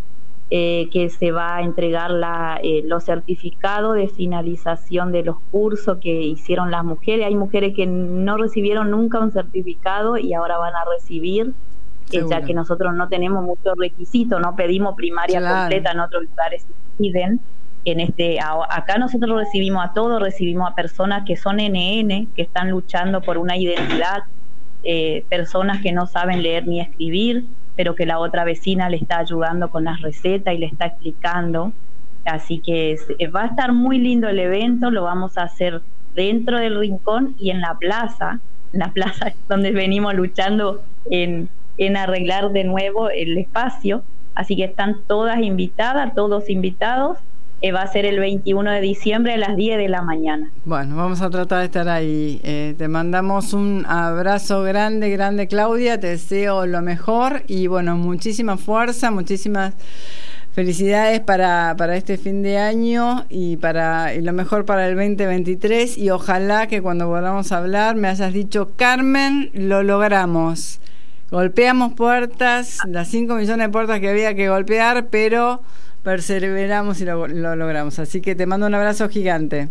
eh, que se va a entregar la, eh, los certificados de finalización de los cursos que hicieron las mujeres. Hay mujeres que no recibieron nunca un certificado y ahora van a recibir, eh, ya que nosotros no tenemos muchos requisitos, no pedimos primaria claro. completa, en otros lugares se piden. En este, acá nosotros recibimos a todos, recibimos a personas que son N N, que están luchando por una identidad, eh, personas que no saben leer ni escribir, pero que la otra vecina le está ayudando con las recetas y le está explicando. Así que es, va a estar muy lindo el evento, lo vamos a hacer dentro del Rincón y en la plaza, en la plaza donde venimos luchando en, en arreglar de nuevo el espacio. Así que están todas invitadas, todos invitados. Eh, va a ser el veintiuno de diciembre a las diez de la mañana. Bueno, vamos a tratar de estar ahí. Eh, te mandamos un abrazo grande, grande, Claudia. Te deseo lo mejor y, bueno, muchísima fuerza, muchísimas felicidades para, para este fin de año y, para, y lo mejor para el veinte veintitrés. Y ojalá que cuando volvamos a hablar me hayas dicho, Carmen, lo logramos. Golpeamos puertas, las cinco millones de puertas que había que golpear, pero perseveramos y lo, lo logramos. Así que te mando un abrazo gigante.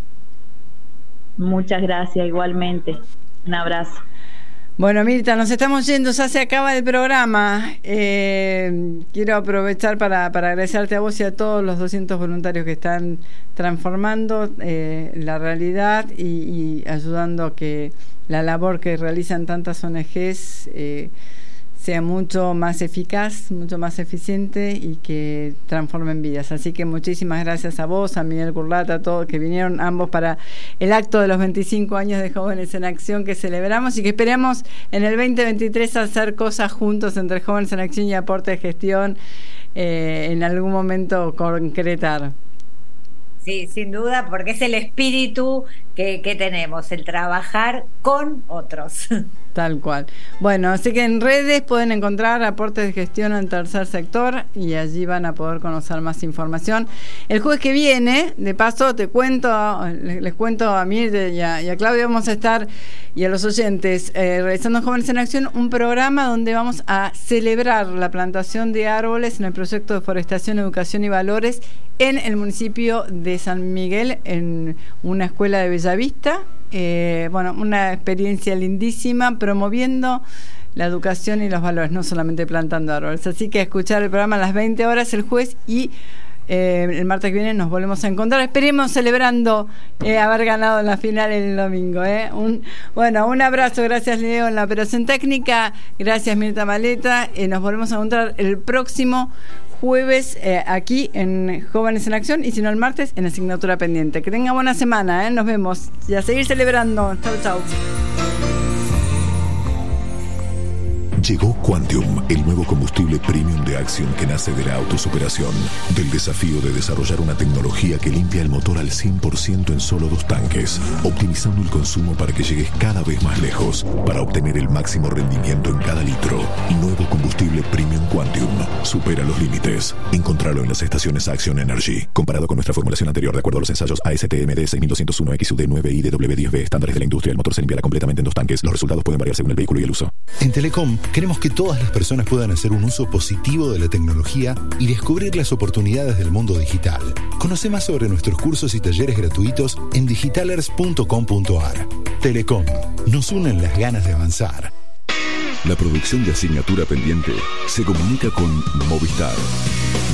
Muchas gracias, igualmente. Un abrazo. Bueno, Mirta, nos estamos yendo, ya se acaba el programa. Eh, quiero aprovechar para, para agradecerte a vos y a todos los doscientos voluntarios que están transformando eh, la realidad y, y ayudando a que la labor que realizan tantas O N Ges eh, sea mucho más eficaz, mucho más eficiente y que transformen vidas. Así que muchísimas gracias a vos, a Miguel Curlata, a todos que vinieron ambos para el acto de los veinticinco años de Jóvenes en Acción que celebramos y que esperamos en el veinte veintitrés hacer cosas juntos entre Jóvenes en Acción y Aporte de Gestión, eh, en algún momento concretar. Sí, sin duda, porque es el espíritu que, que tenemos, el trabajar con otros. Tal cual. Bueno, así que en redes pueden encontrar Aportes de Gestión en Tercer Sector y allí van a poder conocer más información. El jueves que viene, de paso, te cuento, les, les cuento a mí y a, y a Claudia, vamos a estar, y a los oyentes, eh, realizando Jóvenes en Acción, un programa donde vamos a celebrar la plantación de árboles en el proyecto de Forestación, Educación y Valores en el municipio de San Miguel, en una escuela de Bellavista. Eh, bueno, una experiencia lindísima promoviendo la educación y los valores, no solamente plantando árboles. Así que a escuchar el programa a las veinte horas el jueves y eh, el martes que viene nos volvemos a encontrar. Esperemos celebrando eh, haber ganado en la final el domingo. Eh. Un, bueno, un abrazo, gracias Leo en la operación técnica, gracias Mirta Maleta. Eh, nos volvemos a encontrar el próximo jueves eh, aquí en Jóvenes en Acción y si no el martes en Asignatura Pendiente. Que tenga buena semana, ¿eh? Nos vemos y a seguir celebrando. Chau, chau. Llegó Quantium, el nuevo combustible premium de Axion que nace de la autosuperación, del desafío de desarrollar una tecnología que limpia el motor al cien por ciento en solo dos tanques, optimizando el consumo para que llegues cada vez más lejos, para obtener el máximo rendimiento en cada litro. Nuevo combustible premium Quantium, supera los límites. Encontralo en las estaciones Axion Energy. Comparado con nuestra formulación anterior, de acuerdo a los ensayos A S T M D seis mil doscientos uno X U D nueve y D W diez B, estándares de la industria, el motor se limpiará completamente en dos tanques. Los resultados pueden variar según el vehículo y el uso. En Telecom queremos que todas las personas puedan hacer un uso positivo de la tecnología y descubrir las oportunidades del mundo digital. Conoce más sobre nuestros cursos y talleres gratuitos en digitalers punto com punto a r. Telecom, nos unen las ganas de avanzar. La producción de Asignatura Pendiente se comunica con Movistar.